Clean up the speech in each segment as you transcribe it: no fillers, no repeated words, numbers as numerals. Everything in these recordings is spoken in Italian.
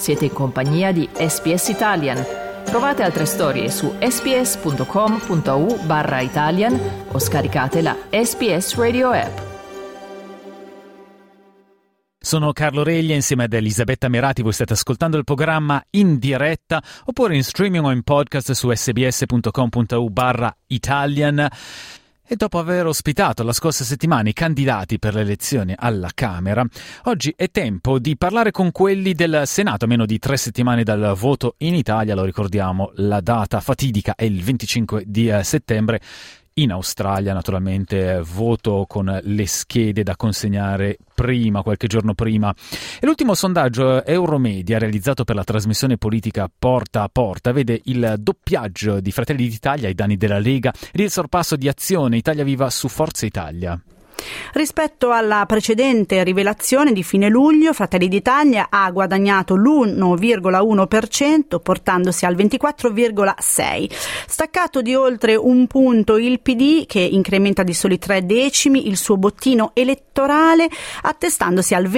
Siete in compagnia di SBS Italian. Trovate altre storie su sbs.com.au/Italian o scaricate la SBS Radio app. Sono Carlo Reglia insieme ad Elisabetta Merati. Voi state ascoltando il programma in diretta oppure in streaming o in podcast su sbs.com.au/Italian. E dopo aver ospitato la scorsa settimana i candidati per le elezioni alla Camera, oggi è tempo di parlare con quelli del Senato. A meno di 3 settimane dal voto in Italia, lo ricordiamo, la data fatidica è il 25 di settembre. In Australia, naturalmente, voto con le schede da consegnare qualche giorno prima. E l'ultimo sondaggio Euromedia, realizzato per la trasmissione politica Porta a Porta, vede il doppiaggio di Fratelli d'Italia ai danni della Lega ed il sorpasso di Azione Italia Viva su Forza Italia. Rispetto alla precedente rivelazione di fine luglio, Fratelli d'Italia ha guadagnato l'1,1%, portandosi al 24,6%. Staccato di oltre un punto il PD, che incrementa di soli 3 decimi il suo bottino elettorale, attestandosi al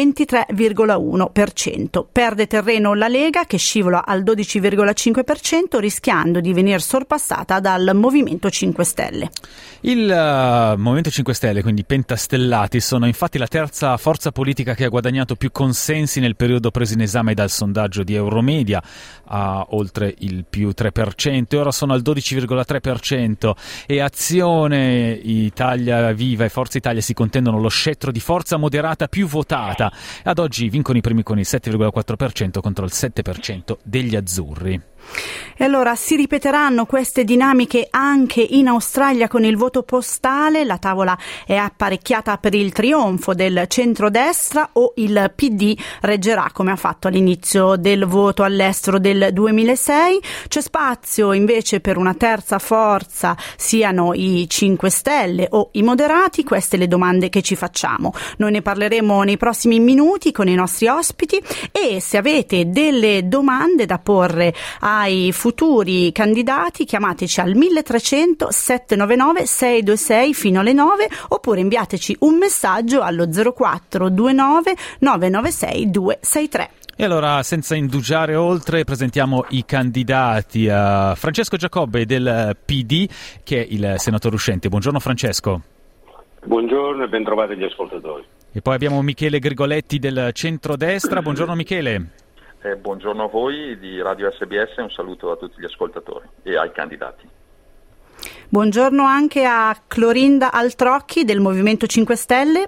23,1%. Perde terreno la Lega, che scivola al 12,5%, rischiando di venir sorpassata dal Movimento 5 Stelle. Il Movimento 5 Stelle, quindi pentastellati, sono infatti la terza forza politica che ha guadagnato più consensi nel periodo preso in esame dal sondaggio di Euromedia, a oltre il più 3%, e ora sono al 12,3%, e Azione Italia Viva e Forza Italia si contendono lo scettro di forza moderata più votata. Ad oggi vincono i primi con il 7,4% contro il 7% degli azzurri. E allora si ripeteranno queste dinamiche anche in Australia con il voto postale? La tavola è apparecchiata per il trionfo del centrodestra o il PD reggerà come ha fatto all'inizio del voto all'estero del 2006? C'è spazio invece per una terza forza, siano i 5 Stelle o i moderati? Queste le domande che ci facciamo. Noi ne parleremo nei prossimi minuti con i nostri ospiti, e se avete delle domande da porre ai futuri candidati, chiamateci al 1300 799 626 fino alle 9, oppure inviateci un messaggio allo 0429 996 263. E allora, senza indugiare oltre, presentiamo i candidati. Francesco Giacobbe del PD, che è il senatore uscente. Buongiorno Francesco. Buongiorno e ben trovati gli ascoltatori. E poi abbiamo Michele Grigoletti del centrodestra. Buongiorno Michele. Buongiorno a voi di Radio SBS e un saluto a tutti gli ascoltatori e ai candidati. Buongiorno anche a Clorinda Altrocchi del Movimento 5 Stelle.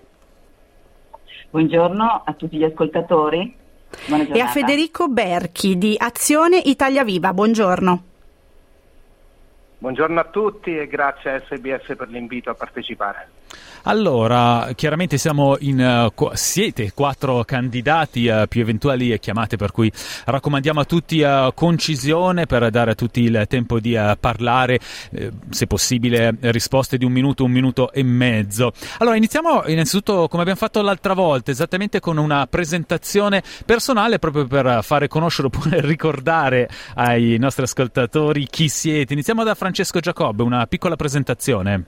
Buongiorno a tutti gli ascoltatori. Buona giornata. E a Federico Berchi di Azione Italia Viva. Buongiorno. Buongiorno a tutti e grazie a SBS per l'invito a partecipare. Allora, chiaramente siete 4 candidati, più eventuali chiamate, per cui raccomandiamo a tutti concisione per dare a tutti il tempo di parlare, se possibile risposte di un minuto e mezzo. Allora, iniziamo innanzitutto come abbiamo fatto l'altra volta, esattamente con una presentazione personale, proprio per fare conoscere oppure ricordare ai nostri ascoltatori chi siete. Iniziamo da Francesco Giacobbe, una piccola presentazione.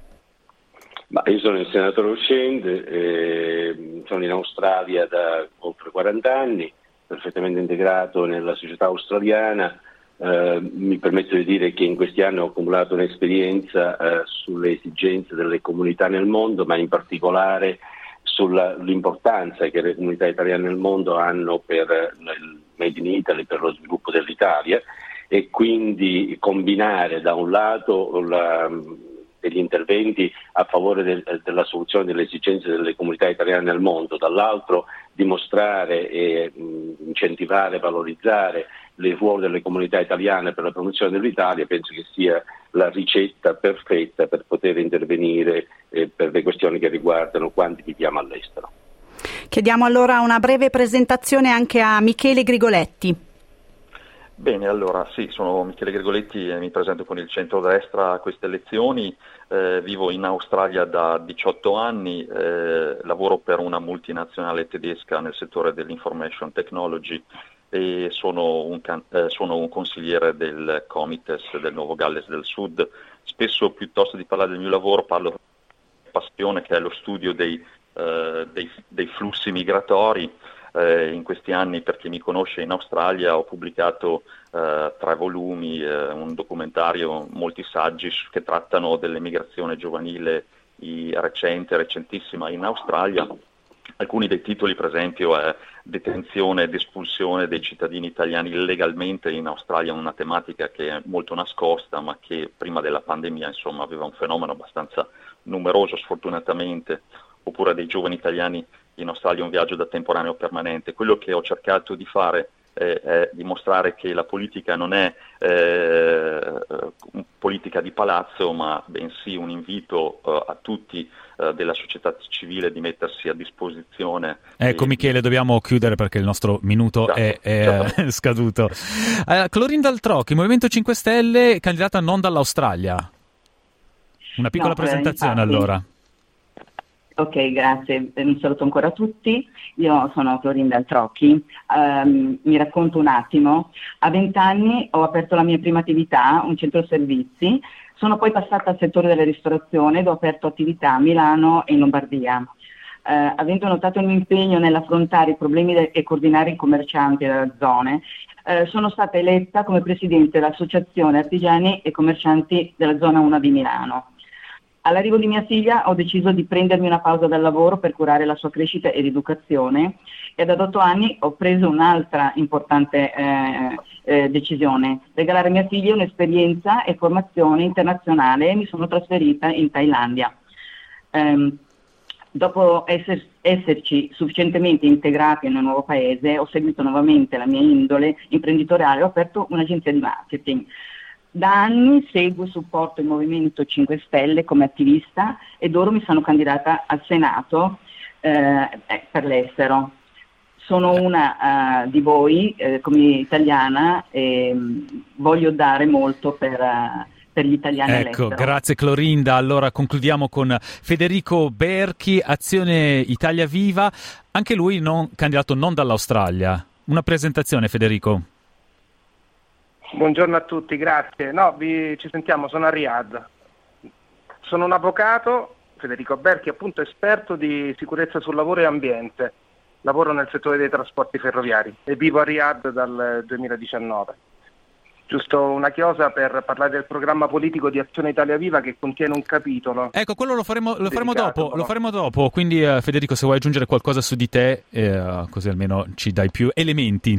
Io sono il senatore uscente, sono in Australia da oltre 40 anni, perfettamente integrato nella società australiana. Mi permetto di dire che in questi anni ho accumulato un'esperienza sulle esigenze delle comunità nel mondo, ma in particolare sull'importanza che le comunità italiane nel mondo hanno per il Made in Italy, per lo sviluppo dell'Italia, e quindi combinare da un lato degli interventi a favore della soluzione delle esigenze delle comunità italiane nel mondo, dall'altro dimostrare e incentivare, valorizzare il ruolo delle comunità italiane per la promozione dell'Italia. Penso che sia la ricetta perfetta per poter intervenire per le questioni che riguardano quanti viviamo all'estero. Chiediamo allora una breve presentazione anche a Michele Grigoletti. Bene, allora sì, sono Michele Grigoletti e mi presento con il centrodestra a queste elezioni. Vivo in Australia da 18 anni, lavoro per una multinazionale tedesca nel settore dell'information technology e sono un consigliere del Comites del Nuovo Galles del Sud. Spesso, piuttosto di parlare del mio lavoro, parlo di passione, che è lo studio dei flussi migratori. in questi anni, per chi mi conosce, in Australia ho pubblicato 3 volumi, un documentario, molti saggi che trattano dell'emigrazione giovanile recentissima in Australia. Alcuni dei titoli, per esempio, è detenzione ed espulsione dei cittadini italiani illegalmente in Australia, una tematica che è molto nascosta, ma che prima della pandemia, insomma, aveva un fenomeno abbastanza numeroso, sfortunatamente, oppure dei giovani italiani in Australia, un viaggio da temporaneo permanente. Quello che ho cercato di fare è dimostrare che la politica non è politica di palazzo, ma bensì un invito a tutti della società civile di mettersi a disposizione. Ecco, Michele, dobbiamo chiudere perché il nostro minuto è scaduto. Clorinda Altrocchi, Movimento 5 Stelle, candidata non dall'Australia. Una piccola presentazione allora. Ok, grazie. Un saluto ancora a tutti. Io sono Clorinda Altrocchi. Mi racconto un attimo. A 20 anni ho aperto la mia prima attività, un centro servizi. Sono poi passata al settore della ristorazione ed ho aperto attività a Milano e in Lombardia. Avendo notato il mio impegno nell'affrontare i problemi e coordinare i commercianti delle zone, sono stata eletta come presidente dell'Associazione Artigiani e Commercianti della zona 1 di Milano. All'arrivo di mia figlia ho deciso di prendermi una pausa dal lavoro per curare la sua crescita ed educazione e ad 8 anni ho preso un'altra importante decisione: regalare a mia figlia un'esperienza e formazione internazionale, e mi sono trasferita in Thailandia. Dopo esserci sufficientemente integrati in un nuovo paese, ho seguito nuovamente la mia indole imprenditoriale e ho aperto un'agenzia di marketing. Da anni seguo e supporto il Movimento 5 Stelle come attivista ed ora mi sono candidata al Senato per l'estero. Sono una di voi come italiana e voglio dare molto per gli italiani all'estero. Ecco, grazie Clorinda. Allora concludiamo con Federico Berchi, Azione Italia Viva, anche lui candidato non dall'Australia. Una presentazione, Federico. Buongiorno a tutti, grazie. Ci sentiamo, sono a Riyadh. Sono un avvocato, Federico Berchi, appunto esperto di sicurezza sul lavoro e ambiente. Lavoro nel settore dei trasporti ferroviari e vivo a Riyadh dal 2019. Giusto una chiosa per parlare del programma politico di Azione Italia Viva, che contiene un capitolo. Ecco, quello lo faremo dopo. Quindi Federico, se vuoi aggiungere qualcosa su di te, così almeno ci dai più elementi.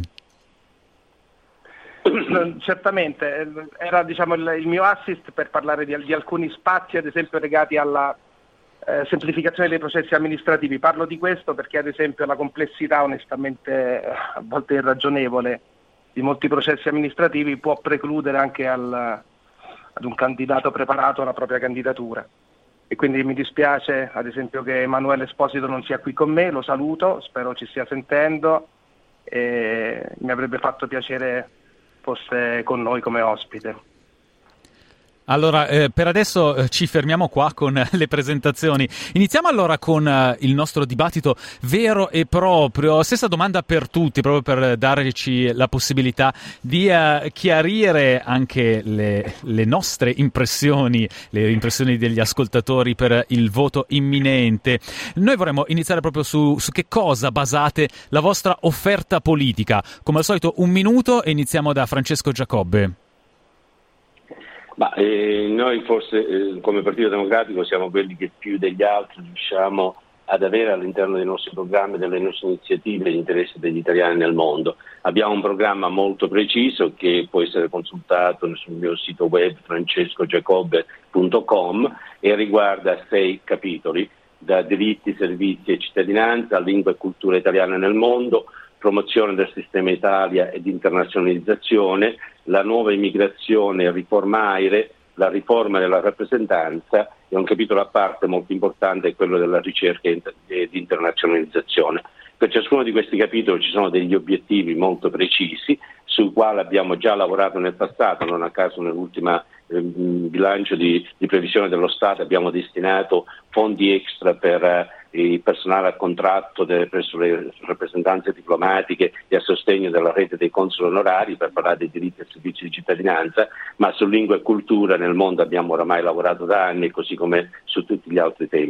Certamente, era il mio assist per parlare di alcuni spazi, ad esempio legati alla semplificazione dei processi amministrativi. Parlo di questo perché, ad esempio, la complessità, onestamente a volte irragionevole, di molti processi amministrativi può precludere anche ad un candidato preparato la propria candidatura. E quindi mi dispiace, ad esempio, che Emanuele Esposito non sia qui con me, lo saluto, spero ci stia sentendo e mi avrebbe fatto piacere fosse con noi come ospite. Allora, per adesso ci fermiamo qua con le presentazioni. Iniziamo allora con il nostro dibattito vero e proprio. Stessa domanda per tutti, proprio per darci la possibilità di chiarire anche le nostre impressioni, le impressioni degli ascoltatori per il voto imminente. Noi vorremmo iniziare proprio su che cosa basate la vostra offerta politica. Come al solito, 1 minuto e iniziamo da Francesco Giacobbe. Noi forse come Partito Democratico siamo quelli che più degli altri riusciamo ad avere all'interno dei nostri programmi, delle nostre iniziative, l'interesse degli italiani nel mondo. Abbiamo un programma molto preciso che può essere consultato sul mio sito web francescogiacobbe.com e riguarda 6 capitoli: da diritti, servizi e cittadinanza, lingua e cultura italiana nel mondo, promozione del sistema Italia ed internazionalizzazione, la nuova immigrazione e riforma AIRE, la riforma della rappresentanza, e un capitolo a parte molto importante è quello della ricerca ed internazionalizzazione. Per ciascuno di questi capitoli ci sono degli obiettivi molto precisi sui quali abbiamo già lavorato nel passato. Non a caso nell'ultima bilancio di previsione dello Stato abbiamo destinato fondi extra per il personale a contratto presso le rappresentanze diplomatiche e a sostegno della rete dei consoli onorari, per parlare dei diritti e servizi di cittadinanza, ma su lingua e cultura nel mondo abbiamo oramai lavorato da anni, così come su tutti gli altri temi.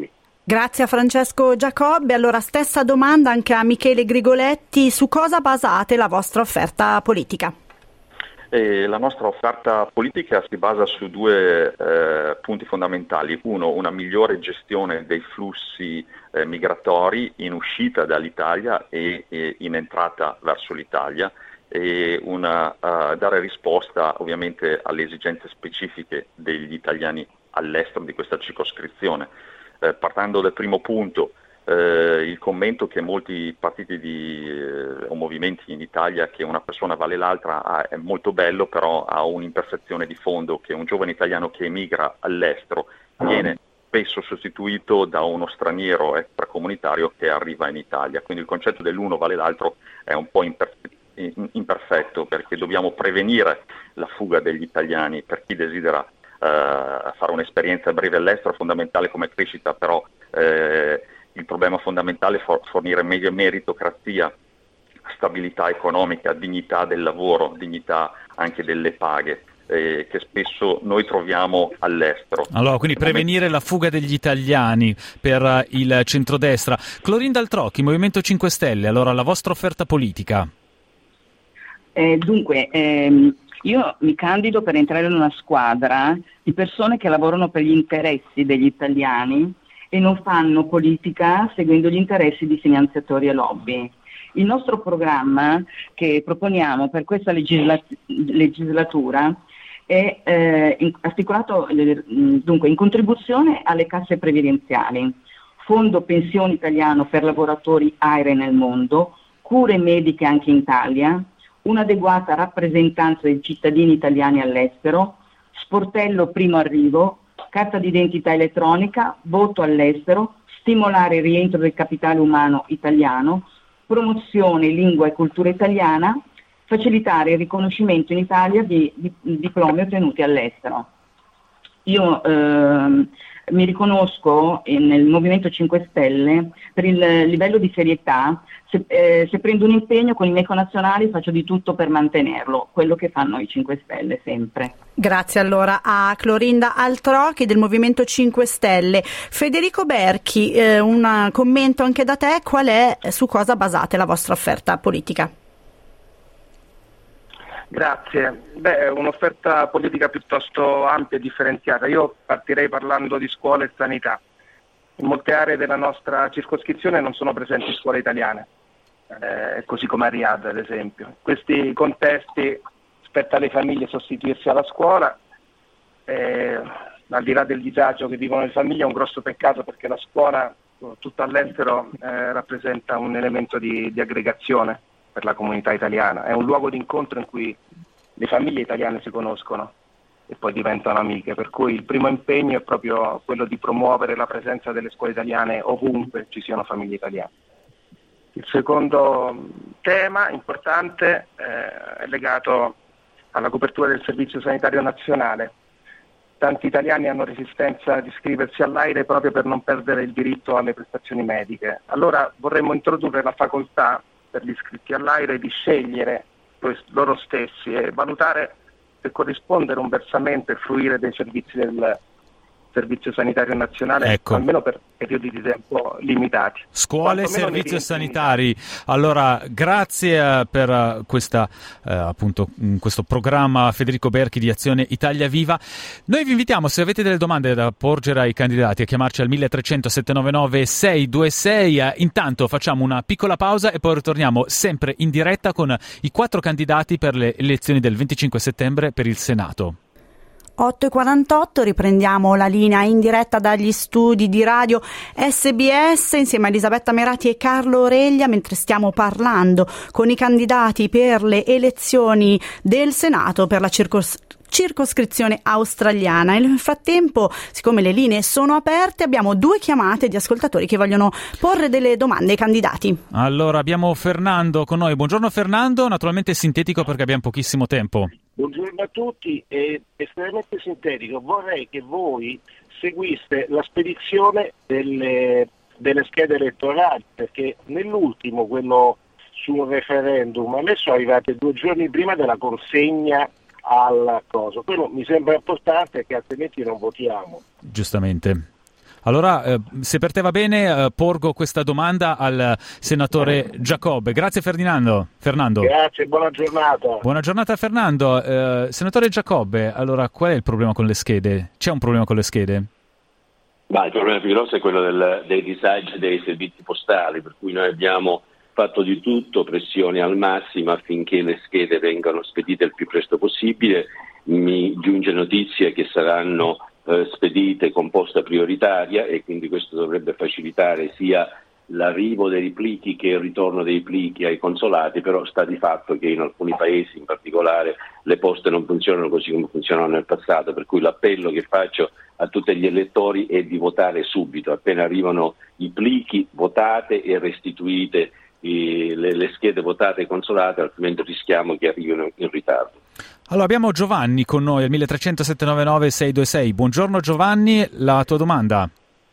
Grazie a Francesco Giacobbe. Allora, stessa domanda anche a Michele Grigoletti: su cosa basate la vostra offerta politica? La nostra offerta politica si basa su due punti fondamentali. Uno, una migliore gestione dei flussi migratori in uscita dall'Italia e in entrata verso l'Italia, e dare risposta ovviamente alle esigenze specifiche degli italiani all'estero di questa circoscrizione. Partendo dal primo punto, il commento che molti partiti o movimenti in Italia, che una persona vale l'altra, è molto bello, però ha un'imperfezione di fondo, che un giovane italiano che emigra all'estero viene spesso sostituito da uno straniero extracomunitario che arriva in Italia. Quindi il concetto dell'uno vale l'altro è un po' imperfetto, perché dobbiamo prevenire la fuga degli italiani per chi desidera fare un'esperienza breve all'estero, fondamentale come crescita, però il problema fondamentale è fornire meritocrazia, stabilità economica, dignità del lavoro, dignità anche delle paghe, che spesso noi troviamo all'estero. Allora, quindi prevenire la fuga degli italiani per il centrodestra. Clorinda Altrocchi, Movimento 5 Stelle, allora la vostra offerta politica? Io mi candido per entrare in una squadra di persone che lavorano per gli interessi degli italiani e non fanno politica seguendo gli interessi di finanziatori e lobby. Il nostro programma che proponiamo per questa legislatura è articolato dunque in contribuzione alle casse previdenziali, Fondo Pensioni Italiano per lavoratori AIRE nel mondo, cure mediche anche in Italia, un'adeguata rappresentanza dei cittadini italiani all'estero, sportello primo arrivo, carta d'identità elettronica, voto all'estero, stimolare il rientro del capitale umano italiano, promozione lingua e cultura italiana, facilitare il riconoscimento in Italia di diplomi ottenuti all'estero. Io mi riconosco nel Movimento 5 Stelle per il livello di serietà. Se prendo un impegno con i miei connazionali faccio di tutto per mantenerlo, quello che fanno i 5 Stelle sempre. Grazie allora a Clorinda Altrocchi del Movimento 5 Stelle. Federico Berchi, un commento anche da te: su cosa basate la vostra offerta politica? Grazie. Un'offerta politica piuttosto ampia e differenziata. Io partirei parlando di scuola e sanità. In molte aree della nostra circoscrizione non sono presenti scuole italiane, così come a Riyadh ad esempio. In questi contesti spetta alle famiglie sostituirsi alla scuola, al di là del disagio che vivono le famiglie è un grosso peccato, perché la scuola, soprattutto all'estero, rappresenta un elemento di aggregazione per la comunità italiana, è un luogo di incontro in cui le famiglie italiane si conoscono e poi diventano amiche, per cui il primo impegno è proprio quello di promuovere la presenza delle scuole italiane ovunque ci siano famiglie italiane. Il secondo tema importante è legato alla copertura del Servizio Sanitario Nazionale. Tanti italiani hanno resistenza ad iscriversi all'AIRE proprio per non perdere il diritto alle prestazioni mediche. Allora vorremmo introdurre la facoltà per gli iscritti all'AIRE di scegliere loro stessi e valutare se corrispondere un versamento e fruire dei servizi del Servizio Sanitario Nazionale, ecco, almeno per periodi di tempo limitati. Scuole e servizi sanitari. Allora, grazie per questo programma, Federico Berchi di Azione Italia Viva. Noi vi invitiamo, se avete delle domande da porgere ai candidati, a chiamarci al 1300 799 626. Intanto facciamo una piccola pausa e poi ritorniamo sempre in diretta con i 4 candidati per le elezioni del 25 settembre per il Senato. 8:48, riprendiamo la linea in diretta dagli studi di radio SBS insieme a Elisabetta Merati e Carlo Oreglia, mentre stiamo parlando con i candidati per le elezioni del Senato per la circoscrizione australiana. Nel frattempo, siccome le linee sono aperte, abbiamo 2 chiamate di ascoltatori che vogliono porre delle domande ai candidati. Allora abbiamo Fernando con noi. Buongiorno Fernando, naturalmente sintetico perché abbiamo pochissimo tempo. Buongiorno a tutti, estremamente sintetico. Vorrei che voi seguiste la spedizione delle schede elettorali, perché nell'ultimo, quello sul referendum, adesso sono arrivate 2 giorni prima della consegna al coso. Quello mi sembra importante, che altrimenti non votiamo. Giustamente. Allora, se per te va bene, porgo questa domanda al senatore Giacobbe. Grazie Fernando. Grazie, buona giornata. Buona giornata Fernando. Senatore Giacobbe, allora qual è il problema con le schede? C'è un problema con le schede? Il problema più grosso è quello dei disagi dei servizi postali, per cui noi abbiamo fatto di tutto, pressione al massimo affinché le schede vengano spedite il più presto possibile. Mi giunge notizia che saranno spedite con posta prioritaria e quindi questo dovrebbe facilitare sia l'arrivo dei plichi che il ritorno dei plichi ai consolati, però sta di fatto che in alcuni paesi in particolare le poste non funzionano così come funzionavano nel passato, per cui l'appello che faccio a tutti gli elettori è di votare subito, appena arrivano i plichi votate e restituite le schede votate e consolate, altrimenti rischiamo che arrivino in ritardo. Allora abbiamo Giovanni con noi al 1300 799 626. Buongiorno Giovanni, la tua domanda?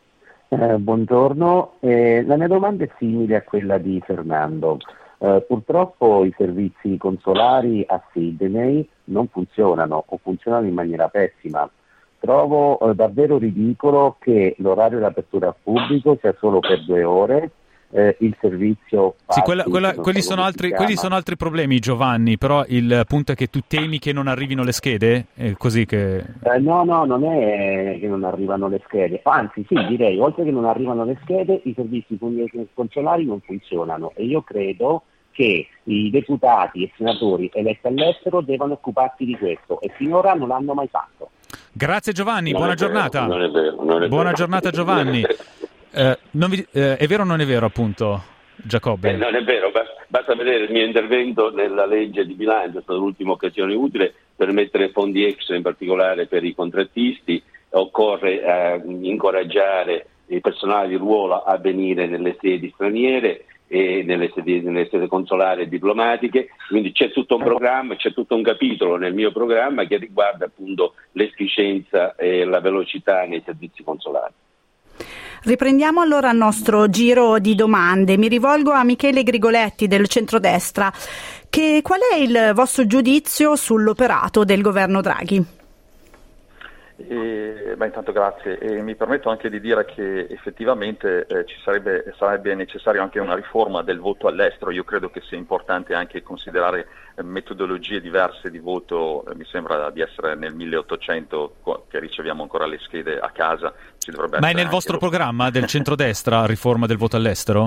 Buongiorno, la mia domanda è simile a quella di Fernando. Purtroppo i servizi consolari a Sydney non funzionano o funzionano in maniera pessima. Trovo davvero ridicolo che l'orario di apertura al pubblico sia solo per 2 ore. Il servizio sì, quelli sono altri problemi Giovanni, però il punto è che tu temi che non arrivino le schede? È così che... No, non è che non arrivano le schede, anzi sì, direi, oltre che non arrivano le schede, i servizi consolari non funzionano e io credo che i deputati e senatori eletti all'estero devono occuparsi di questo e finora non l'hanno mai fatto. Grazie Giovanni, buona giornata. Non è vero. Buona giornata Giovanni. È vero o non è vero appunto Giacobbe? Non è vero, basta vedere il mio intervento nella legge di bilancio, è stata l'ultima occasione utile per mettere fondi extra in particolare per i contrattisti. Occorre incoraggiare il personale di ruolo a venire nelle sedi straniere e nelle sedi consolari e diplomatiche, quindi c'è tutto un programma, c'è tutto un capitolo nel mio programma che riguarda appunto l'efficienza e la velocità nei servizi consolari. Riprendiamo allora il nostro giro di domande. Mi rivolgo a Michele Grigoletti del centrodestra. Qual è il vostro giudizio sull'operato del governo Draghi? Intanto grazie e mi permetto anche di dire che effettivamente sarebbe necessario anche una riforma del voto all'estero. Io credo che sia importante anche considerare metodologie diverse di voto. Mi sembra di essere nel 1800 che riceviamo ancora le schede a casa. Ma è nel vostro programma del centrodestra riforma del voto all'estero?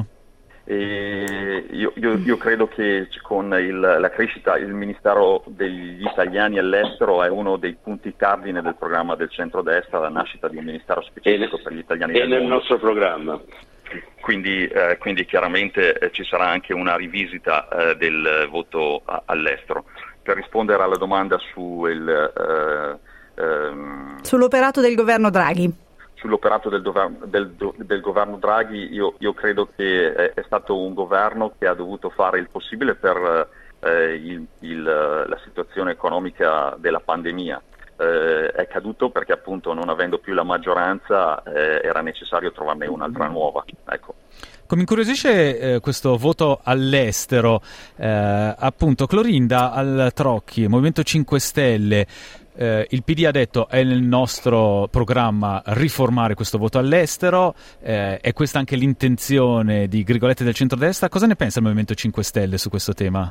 Io credo che con la crescita, il Ministero degli Italiani all'estero è uno dei punti cardine del programma del centrodestra, la nascita di un ministero specifico per gli italiani del mondo. È nel nostro programma. Quindi chiaramente ci sarà anche una rivisita del voto all'estero. Per rispondere alla domanda sull'operato del governo Draghi. Sull'operato del governo Draghi, io credo che è stato un governo che ha dovuto fare il possibile per la situazione economica della pandemia. È caduto perché appunto non avendo più la maggioranza era necessario trovarne un'altra nuova. Ecco. Come incuriosisce questo voto all'estero, appunto Clorinda Altrocchi, Movimento 5 Stelle, il PD ha detto è nel nostro programma riformare questo voto all'estero, è questa anche l'intenzione di Grigoletti del centrodestra. Cosa ne pensa il Movimento 5 Stelle su questo tema?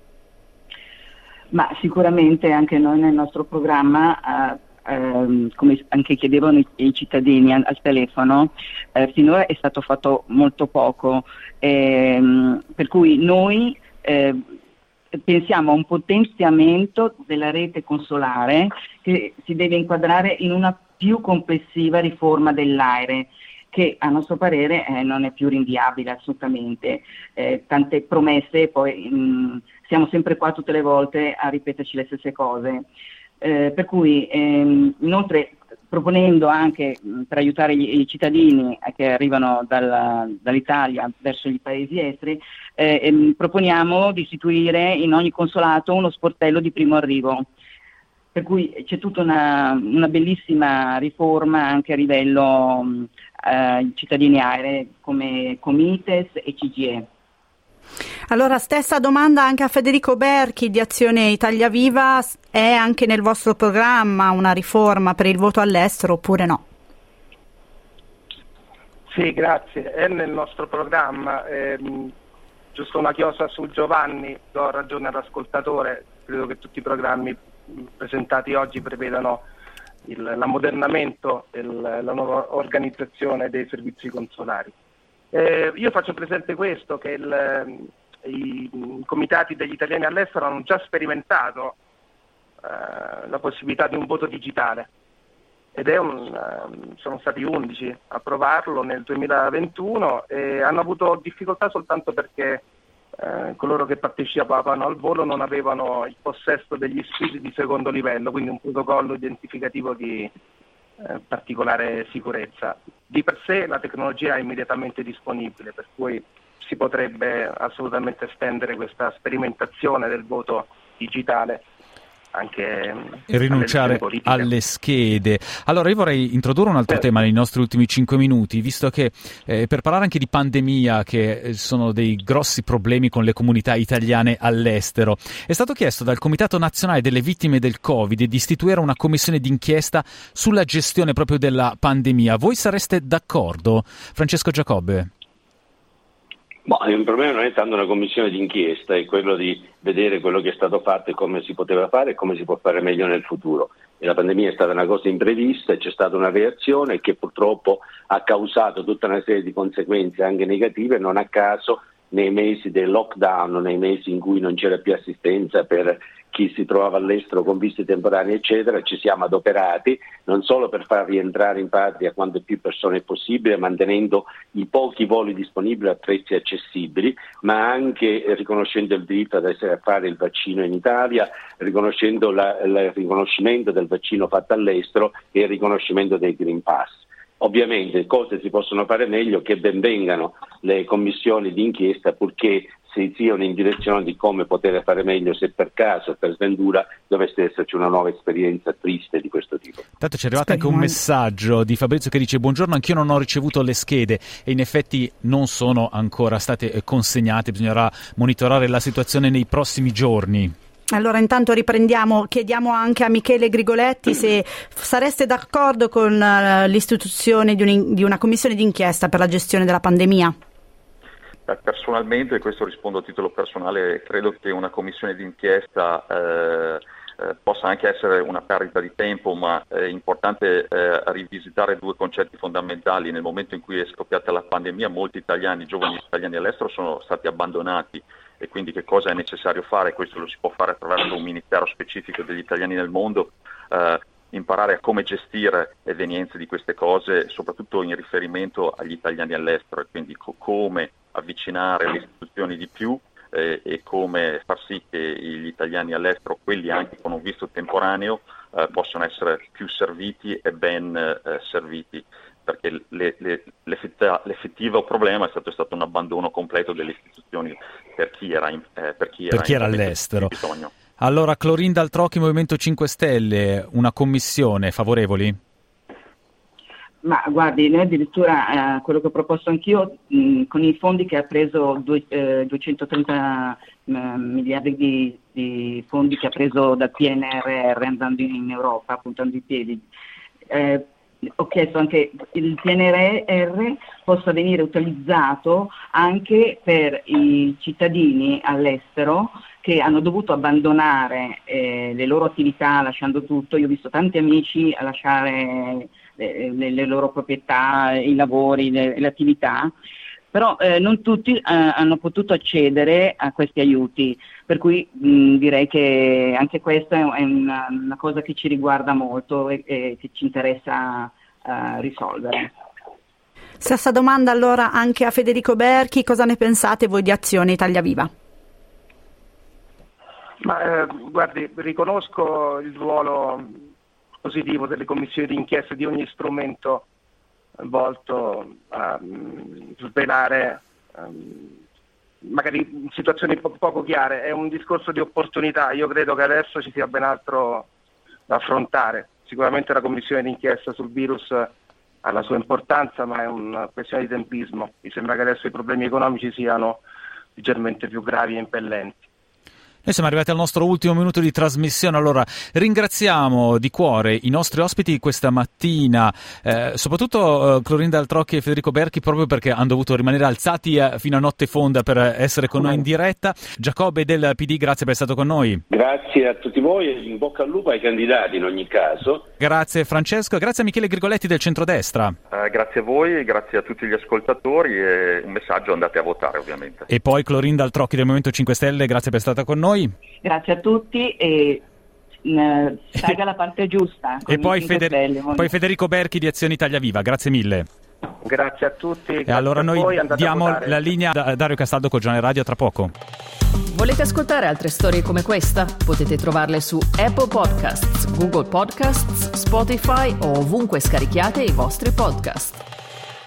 Ma sicuramente anche noi nel nostro programma, come anche chiedevano i cittadini al telefono, finora è stato fatto molto poco, per cui noi pensiamo a un potenziamento della rete consolare che si deve inquadrare in una più complessiva riforma dell'AIRE, che a nostro parere non è più rinviabile assolutamente. Tante promesse, poi siamo sempre qua tutte le volte a ripeterci le stesse cose. Per cui inoltre proponendo anche per aiutare i cittadini che arrivano dall'Italia verso i paesi esteri, proponiamo di istituire in ogni consolato uno sportello di primo arrivo. Per cui c'è tutta una bellissima riforma anche a livello cittadini AIRE come Comites e CGIE. Allora, stessa domanda anche a Federico Berchi di Azione Italia Viva: è anche nel vostro programma una riforma per il voto all'estero oppure no? Sì, grazie. È nel nostro programma. Giusto una chiosa su Giovanni, do ragione all'ascoltatore, credo che tutti i programmi presentati oggi prevedano l'ammodernamento e la nuova organizzazione dei servizi consolari. Io faccio presente questo, che i comitati degli italiani all'estero hanno già sperimentato la possibilità di un voto digitale ed sono stati 11 a provarlo nel 2021 e hanno avuto difficoltà soltanto perché coloro che partecipavano al volo non avevano il possesso degli squilli di secondo livello, quindi un protocollo identificativo di particolare sicurezza. Di per sé la tecnologia è immediatamente disponibile, per cui si potrebbe assolutamente estendere questa sperimentazione del voto digitale anche e rinunciare alle schede. Allora io vorrei introdurre un altro tema nei nostri ultimi 5 minuti, visto che per parlare anche di pandemia, che sono dei grossi problemi con le comunità italiane all'estero, è stato chiesto dal Comitato Nazionale delle Vittime del Covid di istituire una commissione d'inchiesta sulla gestione proprio della pandemia. Voi sareste d'accordo? Francesco Giacobbe? Il problema non è tanto una commissione d'inchiesta, è quello di vedere quello che è stato fatto e come si poteva fare e come si può fare meglio nel futuro. E la pandemia è stata una cosa imprevista e c'è stata una reazione che purtroppo ha causato tutta una serie di conseguenze anche negative, non a caso nei mesi del lockdown, nei mesi in cui non c'era più assistenza per chi si trovava all'estero con visti temporanei eccetera, ci siamo adoperati non solo per far rientrare in patria quante più persone possibile, mantenendo i pochi voli disponibili a prezzi accessibili, ma anche riconoscendo il diritto a fare il vaccino in Italia, riconoscendo il riconoscimento del vaccino fatto all'estero e il riconoscimento dei Green Pass. Ovviamente cose si possono fare meglio, che ben vengano le commissioni d'inchiesta purché si siano in direzione di come poter fare meglio se per caso, per sventura, dovesse esserci una nuova esperienza triste di questo tipo. Tanto ci è arrivato anche un messaggio di Fabrizio che dice: buongiorno, anch'io non ho ricevuto le schede e in effetti non sono ancora state consegnate, bisognerà monitorare la situazione nei prossimi giorni. Allora intanto riprendiamo, chiediamo anche a Michele Grigoletti se sareste d'accordo con l'istituzione di una commissione d'inchiesta per la gestione della pandemia. Personalmente, e questo rispondo a titolo personale, credo che una commissione d'inchiesta possa anche essere una perdita di tempo, ma è importante rivisitare due concetti fondamentali. Nel momento in cui è scoppiata la pandemia, molti italiani, giovani italiani all'estero, sono stati abbandonati. E quindi che cosa è necessario fare? Questo lo si può fare attraverso un ministero specifico degli italiani nel mondo, imparare a come gestire l'evenienza di queste cose, soprattutto in riferimento agli italiani all'estero, e quindi come avvicinare le istituzioni di più e come far sì che gli italiani all'estero, quelli anche con un visto temporaneo, possano essere più serviti e ben serviti. Perché l'effettivo problema è stato un abbandono completo delle istituzioni per chi era all'estero. Allora, Clorinda Altrocchi, Movimento 5 Stelle, una commissione, favorevoli? Ma guardi, noi addirittura quello che ho proposto anch'io, con i fondi che ha preso 230 miliardi di fondi che ha preso dal PNRR andando in Europa, puntando i piedi, ho chiesto anche che il PNRR possa venire utilizzato anche per i cittadini all'estero che hanno dovuto abbandonare le loro attività lasciando tutto. Io ho visto tanti amici a lasciare le loro proprietà, i lavori, le attività, però non tutti hanno potuto accedere a questi aiuti, per cui direi che anche questa è una cosa che ci riguarda molto e che ci interessa risolvere. Stessa domanda allora anche a Federico Berchi: cosa ne pensate voi di Azione Italia Viva? Guardi, riconosco il ruolo positivo delle commissioni di inchiesta, di ogni strumento volto a svelare magari situazioni poco chiare. È un discorso di opportunità. Io credo che adesso ci sia ben altro da affrontare. Sicuramente la commissione d'inchiesta sul virus ha la sua importanza, ma è una questione di tempismo. Mi sembra che adesso i problemi economici siano leggermente più gravi e impellenti. Noi siamo arrivati al nostro ultimo minuto di trasmissione, allora ringraziamo di cuore i nostri ospiti questa mattina, soprattutto Clorinda Altrocchi e Federico Berchi, proprio perché hanno dovuto rimanere alzati fino a notte fonda per essere con noi in diretta. Giacobbe del PD, grazie per essere stato con noi. Grazie a tutti voi e in bocca al lupo ai candidati in ogni caso. Grazie Francesco e grazie a Michele Grigoletti del centrodestra. Grazie a voi, grazie a tutti gli ascoltatori e un messaggio: andate a votare ovviamente. E poi Clorinda Altrocchi del Movimento 5 Stelle, grazie per essere stata con noi. Grazie a tutti e salga la parte giusta. E poi, poi Federico Berchi di Azione Italia Viva, grazie mille. Grazie a tutti. E allora noi diamo la linea a Dario Castaldo con Giornale Radio tra poco. Volete ascoltare altre storie come questa? Potete trovarle su Apple Podcasts, Google Podcasts, Spotify o ovunque scarichiate i vostri podcast.